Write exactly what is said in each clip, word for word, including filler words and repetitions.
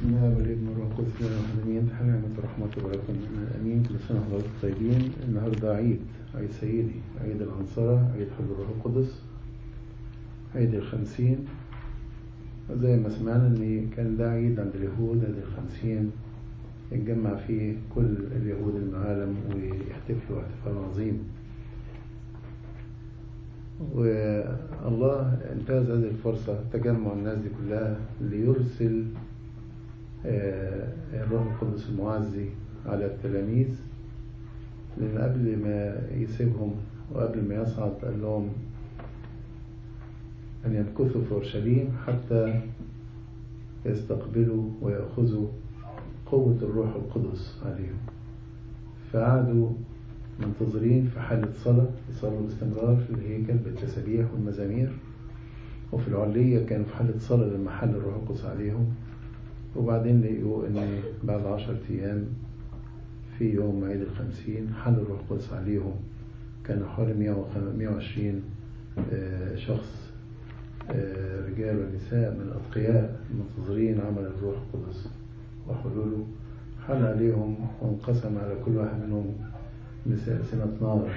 الله والابن والروح القدس الامين. نعمة ورحمة وبركاته امين. كل سنة وحضراتكم طيبين. النهارده عيد عيد سيدي، عيد العنصرة، عيد حب الروح القدس، عيد الخمسين. زي ما سمعنا ان كان ده عيد عند اليهود، عيد الخمسين يتجمع فيه كل اليهود من العالم ويحتفلوا احتفال عظيم. والله انتهز هذه الفرصة تجمع الناس دي كلها ليرسل الروح القدس المعزي على التلاميذ، لأن قبل ما يسيبهم وقبل ما يصعد قال لهم أن يمكثوا في أورشليم حتى يستقبلوا ويأخذوا قوة الروح القدس عليهم. فقعدوا منتظرين في حالة صلاة، يصلوا باستمرار في الهيكل بالتسابيح والمزامير، وفي العلية كانوا في حالة صلاة لما حل الروح القدس عليهم. وبعدين لقوا ان بعد عشرة ايام في يوم عيد الخمسين حل الروح القدس عليهم. كانوا حوالي مئة وعشرين شخص، رجال ونساء من الاتقياء منتظرين عمل الروح القدس وحلوله. حل عليهم وانقسم على كل واحد منهم سنة نار.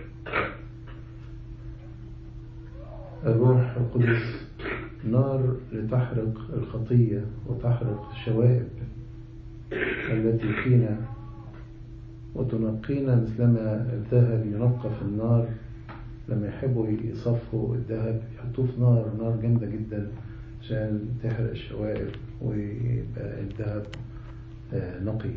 الروح القدس نار لتحرق الخطية وتحرق الشوائب التي فينا وتنقينا مثلما الذهب ينقى في النار. لما يحبوا يصفوا الذهب يحطوه في نار، نار جامدة جدا عشان تحرق الشوائب ويبقى الذهب نقي.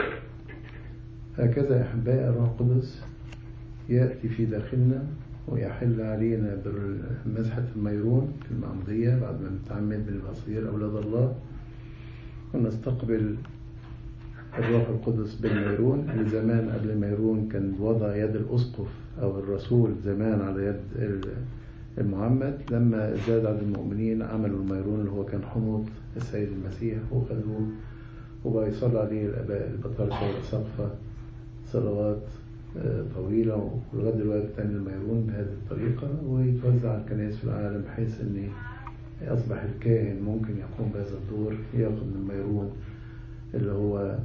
هكذا يا أحبائي الروح القدس يأتي في داخلنا ويحل علينا بمسحة الميرون في المعمودية بعد ما نتعمد بالمصير أولاد الله، ونستقبل الروح القدس بالميرون. اللي زمان قبل الميرون كان وضع يد الأسقف أو الرسول زمان على يد المعمد. لما زاد عدد المؤمنين عملوا الميرون اللي هو كان حنوط السيد المسيح وخذوه وبقى يصلى عليه الآباء البطاركة والأساقفة صلوات طويلة، ولغاية دلوقتي بتعمل الميرون بهذه الطريقة ويتوزع على الكنائس في العالم، بحيث ان اصبح الكاهن ممكن يقوم بهذا الدور، ياخذ من الميرون اللي هو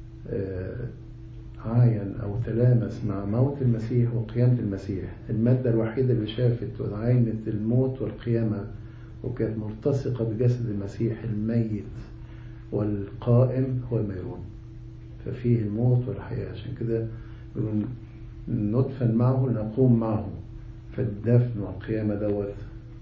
عاين او تلامس مع موت المسيح وقيامة المسيح. المادة الوحيدة اللي شافت وعاينت الموت والقيامة وكانت ملتصقة بجسد المسيح الميت والقائم هو الميرون. ففيه الموت والحياة، عشان كده ندفن معه نقوم معه. فالدفن والقيامة دوت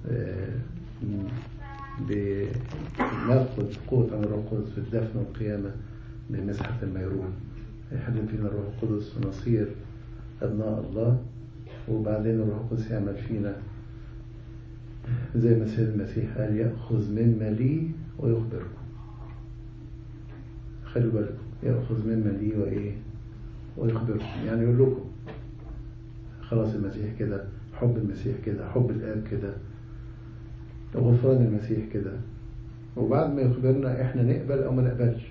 بناخد قوة عن الروح القدس في الدفن والقيامة بمسحة الميرون. يحل فينا الروح القدس ونصير أبناء الله، وبعدين الروح القدس يعمل فينا زي ما سيد المسيح قال يأخذ مما لي ويخبركم. خلوا بالكم، يأخذ مما لي وإيه ويخبركم، يعني يقول لكم خلاص المسيح كده، حب المسيح كده، حب الآب كده، غفران المسيح كده. وبعد ما يخبرنا احنا نقبل او ما نقبلش.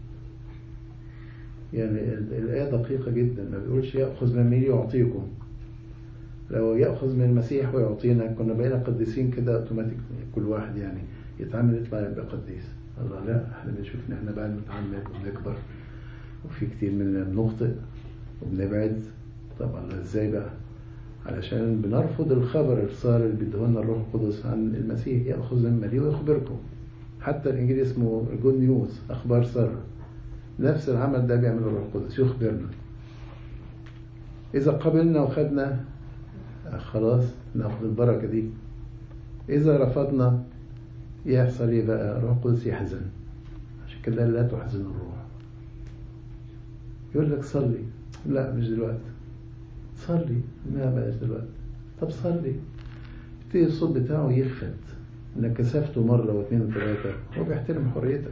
يعني الآية دقيقة جدا، ما بيقولش يأخذ من لي ويعطيكم. لو يأخذ من المسيح ويعطينا كنا بقينا قديسين كده اوتوماتيك، كل واحد يعني يتعامل يطلع يبقى قديس. الله لا، احنا بنشوف ان احنا بقى نتعمد ونكبر، وفي كتير مننا بنخطئ وبنبعد. طبعا ازاي بقى؟ علشان بنرفض الخبر الصار اللي بيدهولنا الروح القدس عن المسيح. يأخذ مما لي ويخبركم. حتى الانجيل اسمه جود نيوز، اخبار سارة. نفس العمل ده بيعمله الروح القدس، يخبرنا. اذا قبلنا وخدنا خلاص ناخد البركة دي. اذا رفضنا يحصل ايه بقى؟ الروح القدس يحزن. عشان كده لا تحزن الروح. يقول لك صلي، لا مش دلوقتي. صلي، ما بقاش دلوقتي. طب صلي، يبتدي الصوت بتاعه يخفت انك كسفته مرة واثنين وثلاثة. هو بيحترم حريتك.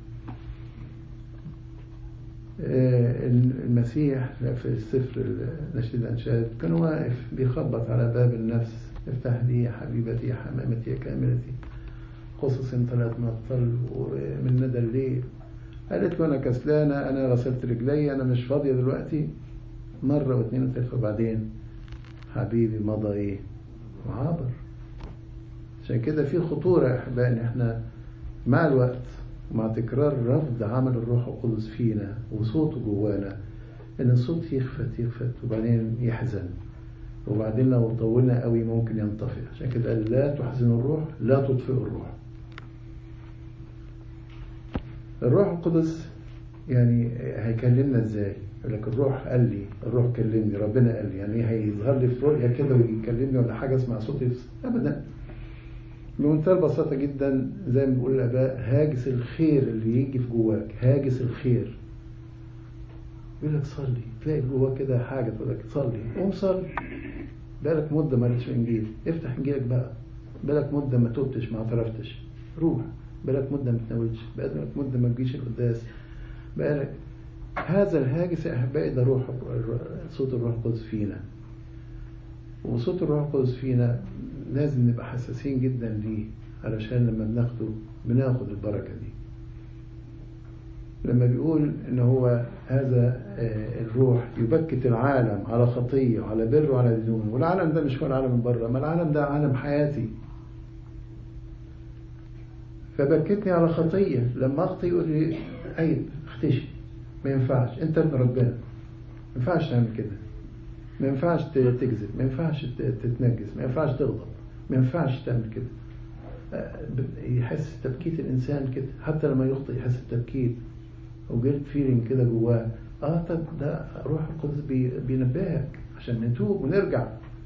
المسيح في السفر نشيد الأنشاد كان واقف بيخبط على باب النفس. افتح لي يا حبيبتي يا حمامتي يا كاملتي، قصص ثلاث نطل ومن ندى الليل. قالت له أنا كسلانة، أنا غسلت رجلي، أنا مش فاضية دلوقتي. مرة واثنين وثلاثة وبعدين حبيبي مضى إيه وعابر. عشان كده في خطورة يا أحبائي إن إحنا مع الوقت ومع تكرار رفض عمل الروح القدس فينا وصوته جوانا، ان الصوت يخفت يخفت وبعدين يحزن، وبعدين لو طولنا قوي ممكن ينطفئ. عشان كده قال لا تحزنوا الروح لا تطفئوا الروح. الروح القدس يعني هيكلمنا ازاي؟ يقول لك الروح قال لي، الروح كلمني، ربنا قال لي. يعني هيظهر لي في رؤيا كده ويكلمني ولا حاجه اسمع صوتي؟ ابدا. بمنتهى البساطه جدا، زي ما بيقول الاباء، هاجس الخير اللي يجي في جواك، هاجس الخير. يقول لك صلي، تلاقي جواك كده حاجه تقول لك صلي، قوم صلي. بقالك مده ما قريتش انجيل، افتح انجيلك بقى. بقالك مده ما توبتش، ما اعترفتش، روح. بقالك مده ما تناولتش، بقالك مده ما تجيش القداس، بقالك. هذا الهاجس يا احبائي ده روح، صوت الروح القدس فينا. وصوت الروح القدس فينا لازم نبقى حساسين جدا ليه، علشان لما بناخده بناخد البركه دي. لما بيقول ان هو هذا الروح يبكت العالم على خطيه وعلى بر وعلى دينون، والعالم ده مش هو العالم من بره، ما العالم ده عالم حياتي. فبكتني على خطيه، لما اخطي يقول لي عيب، اختشي، ما ينفعش، انت ابن ربنا، ما ينفعش تعمل كده، ما ينفعش تكذب، ما ينفعش تتنجس، ما ينفعش تغضب، ما ينفعش تعمل كده. يحس تبكيت الانسان كده، حتى لما يخطئ يحس بتبكيت وجلد فيلينج كده جواه. اه طب ده روح القدس بينبهك عشان نتوب ونرجع،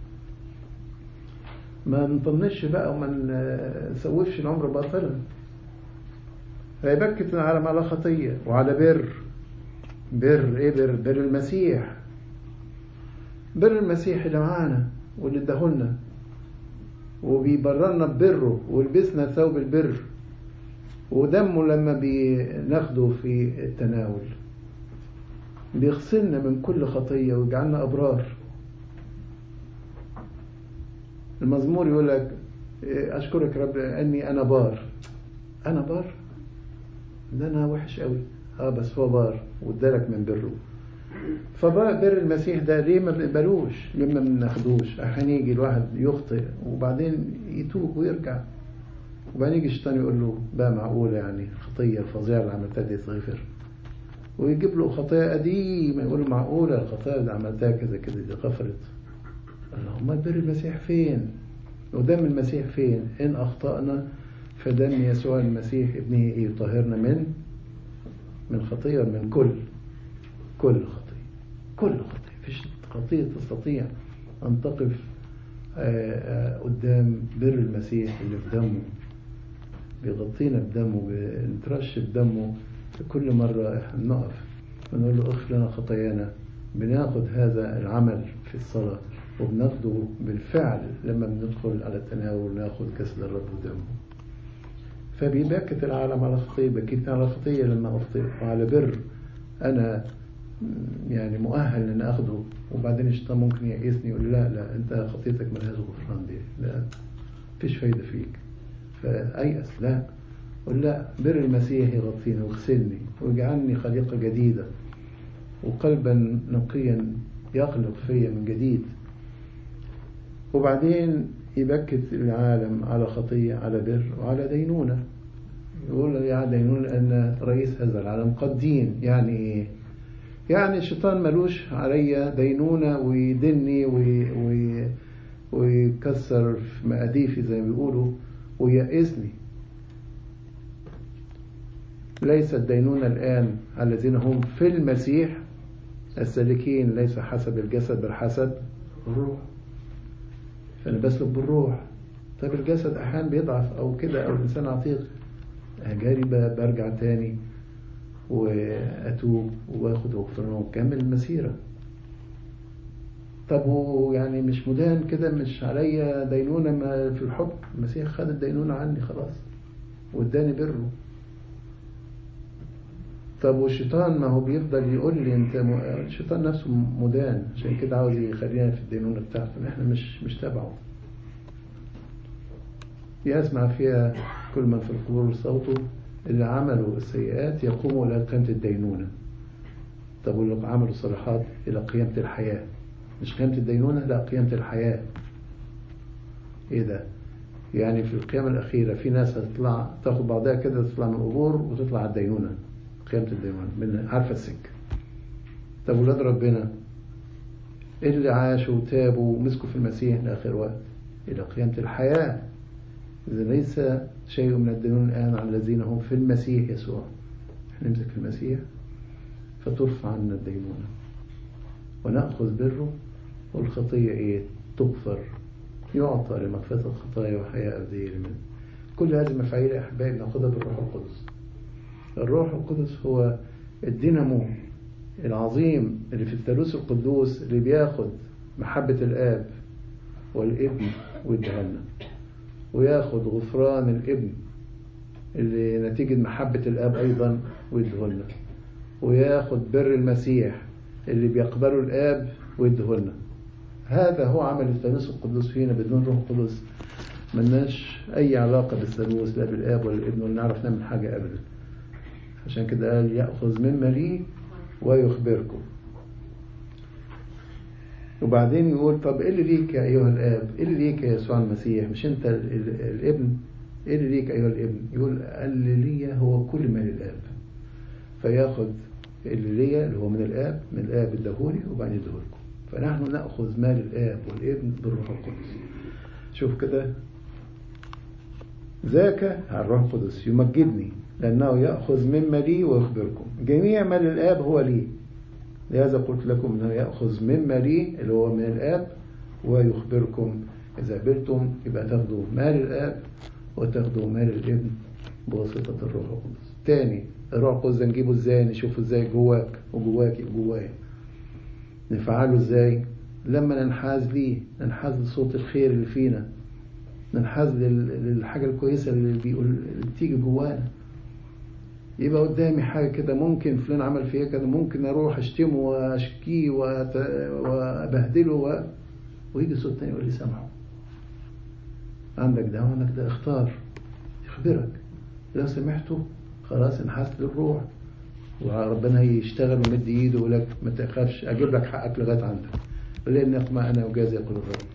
ما نطنش بقى وما نسوفش العمر باطلا. فيبكت العالم على خطيه وعلى بر. بر ايه؟ بر بر المسيح. بر المسيح اللي معانا واللي اداهولنا وبيبررنا ببره ويلبسنا ثوب البر، ودمه لما بناخده في التناول بيغسلنا من كل خطية ويجعلنا أبرار. المزمور يقول لك أشكرك رب أني أنا بار. أنا بار؟ ده أنا وحش قوي. آه بس هو بار وادالك من بره. فبر المسيح ده ليه ما بنقبلوش؟ ليه ما بناخدوش؟ هنيجي الواحد يخطئ وبعدين يتوب ويرجع، وبعدين يجي الشيطان يقول له بقى معقولة يعني الخطية الفظيعة اللي عملتها دي تغفر؟ ويجيب له خطايا قديمة يقول له معقولة الخطايا اللي عملتها كذا كذا دي غفرت؟ اللهم بر المسيح فين؟ ودم المسيح فين؟ إن أخطأنا فدم يسوع المسيح ابنه يطهرنا من من خطية، من كل كل خطية، كل خطية. فيش خطية تستطيع أن تقف قدام بر المسيح اللي في دمه، بيغطينا بدمه، بنترش بدمه. في كل مرة احنا نقف ونقول له اغفر لنا خطايانا. بناخد هذا العمل في الصلاة وبناخده بالفعل لما بندخل على التناول ناخد جسد الرب ودمه. فبيبكت العالم على خطية، بكيتني على خطية لما أخطئ، وعلى بر أنا يعني مؤهل أن أخده. وبعدين الشيطان ممكن يقيسني يقول لا لا أنت خطيتك ملهاش غفران، دي لا فيش فايدة فيك، فأيأس. لا، قل لا، بر المسيح يغطيني ويغسلني ويجعلني خليقة جديدة وقلبا نقيا يخلق فيا من جديد. وبعدين يبكت العالم على خطية، على بر وعلى دينونة. يقول يا دينونة أن رئيس هذا العالم قد دين. يعني إيه؟ يعني الشيطان ملوش علي دينونة ويدني وي وي ويكسر في مقاديفي زي ما بيقولوا ويأسني. ليس الدينونة الآن على الذين هم في المسيح السالكين ليس حسب الجسد بل حسب الروح. فأنا بسلك بالروح. طيب الجسد أحيانا بيضعف أو كده أو الإنسان عتيق، جاري برجع تاني وأتوب وأخد غفران وكمل المسيرة. طب يعني مش مدان كده، مش عليا دينونة ما في الحب؟ المسيح خد الدينونة عني خلاص واداني بره. طب والشيطان ما هو بيفضل يقول لي انت م... الشيطان نفسه مدان، عشان كده عاوز يخلينا في الدينونة بتاعته، احنا مش مش تبعه. يسمع فيها كل من في القبور صوته، اللي عملوا السيئات يقوموا إلى قيامة الدينونة. طب واللي عملوا الصالحات إلى قيامة الحياة. مش قيامة الدينونة، لا قيامة الحياة. إيه ده؟ يعني في القيامة الأخيرة في ناس هتطلع تاخد بعضها كده تطلع من القبور وتطلع على الدينونة، قيامة الدينونة من عارفة السكة. طب ولاد ربنا اللي عاشوا وتابوا ومسكوا في المسيح لآخر وقت إلى قيامة الحياة، إذا ليس شيء من الدينونة الآن على الذين هم في المسيح يسوع. نمسك في المسيح فترفع عنا الدينونة ونأخذ بره، والخطية إيه؟ تغفر، يعطى لمغفرة الخطايا وحياة أبدية لمن. كل هذه المفاعيل يا أحبائي نأخذها بالروح القدس. الروح القدس هو الدينامو العظيم اللي في الثالوث القدوس، اللي بياخد محبة الآب والابن ويديها لنا، وياخد غفران الابن اللي نتيجة محبة الآب أيضا ويديه لنا، وياخد بر المسيح اللي بيقبله الآب ويديه لنا. هذا هو عمل الثالوث القدوس فينا. بدون روح القدس ملناش أي علاقة بالثالوث، لا بالآب ولا الابن، ولا نعرف نعمل حاجة أبدا. عشان كده قال يأخذ مما لي ويخبركم. وبعدين يقول طب إيه اللي ليك يا أيها الآب؟ إيه اللي ليك يا يسوع المسيح؟ مش أنت الابن؟ إيه اللي ليك أيها الابن؟ يقول اللي لي هو كل ما للآب. فياخد اللي لي اللي هو من الآب، من الآب الدهوري وبعدين يدهولكم. فنحن نأخذ مال الآب والابن بالروح القدس. شوف كده، ذاك الروح القدس يمجدني لأنه يأخذ مما لي ويخبركم. جميع مال الآب هو لي، لهذا قلت لكم أنه يأخذ مما لي اللي هو من الآب ويخبركم. إذا قبلتم يبقى تاخدوا مال الآب وتاخدوا مال الابن بواسطة الروح القدس. تاني، الروح القدس نجيبه ازاي؟ نشوفه ازاي جواك وجواك وجوايا. نفعله ازاي؟ لما ننحاز ليه، ننحاز لصوت الخير اللي فينا، ننحاز للحاجة الكويسة اللي بيقول اللي بتيجي جوانا. يبقى قدامي حاجة كده ممكن فلان عمل فيها كده، ممكن اروح اشتمه واشكيه وابهدله و... ويجي صوت تاني يقول لي سامحه، عندك ده وعندك ده، اختار. يخبرك لو سمحته خلاص انحاست للروح، وربنا يشتغل ومد ايده ويقول لك ما تخافش، اجيب لك حقك لغايه عندك، لان يقمع انا وجازي يقول الرب.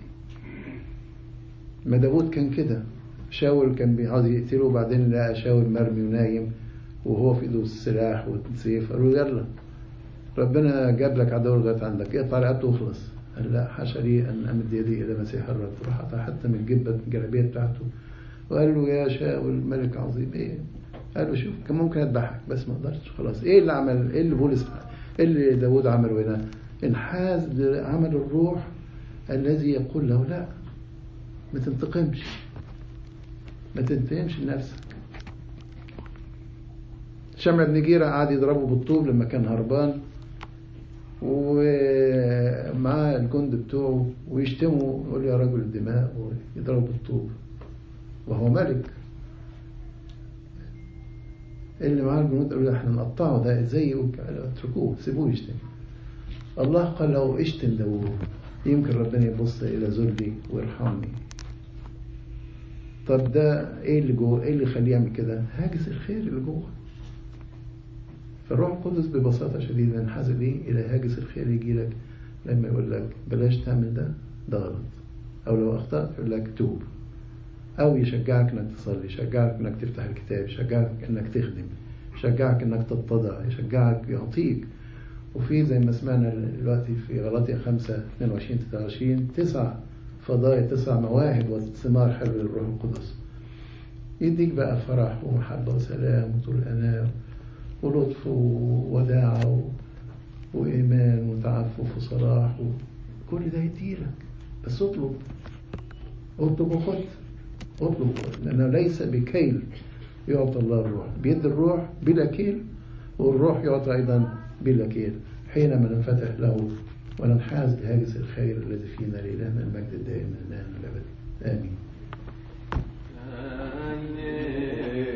ما داود كان كده. شاول كان عاوز يقتله، وبعدين لقى شاول مرمي ونايم وهو في ايده السلاح والسيف، قالوا يلا ربنا جاب لك عدو لغايه عندك، اقطع رقبته وخلص. قال لا، حاشا لي ان امد يدي الى مسيح الرب. راح قطع حتى من الجبه الجلابيه بتاعته وقال له يا شاول ملك عظيم. ايه؟ قال له شوف كان ممكن اذبحك بس ما قدرتش. خلاص ايه اللي عمل؟ ايه اللي بولس ايه اللي داود عمله هنا؟ انحاز لعمل الروح الذي يقول له لا، ما تنتقمش، ما تنتقمش لنفسك. شمع بن جيرة قعد يضربه بالطوب لما كان هربان، ومعاه الجند بتوعه ويشتموا يقول يا رجل الدماء ويضربه بالطوب وهو ملك. اللي معاه الجنود قالوا احنا نقطعه ده ازاي؟ اتركوه سيبوه يشتم. الله قال له اشتم داوود، يمكن ربنا يبص الى ذلي ويرحمني. طب ده ايه اللي جوه؟ ايه اللي يخليه يعمل كده؟ هاجس الخير اللي جوه. فالروح القدس ببساطه شديده ينحاز ليه؟ الى هاجس الخير يجي لك لما يقول لك بلاش تعمل ده، ده غلط. او لو اخطأت يقول لك توب، او يشجعك انك تصلي، يشجعك انك تفتح الكتاب، يشجعك انك تخدم، يشجعك انك تتضع، يشجعك يعطيك. وفي زي ما سمعنا دلوقتي في غلاطيا خمسة اثنين وعشرين ثلاثة وعشرين تسع فضائل، تسع مواهب وثمار حلوه للروح القدس. يديك بقى فرح ومحبه وسلام وطول اناه ولطف ووداعه وايمان وتعفف وصلاح، وكل ده يديلك. بس اطلب اطلب وخد، اطلب وخد، لانه ليس بكيل يعطى الله الروح، بيد الروح بلا كيل، والروح يعطى ايضا بلا كيل حينما ننفتح له وننحاز لهاجس الخير الذي فينا. لإلهنا المجد الدائم من الآن والأبد آمين.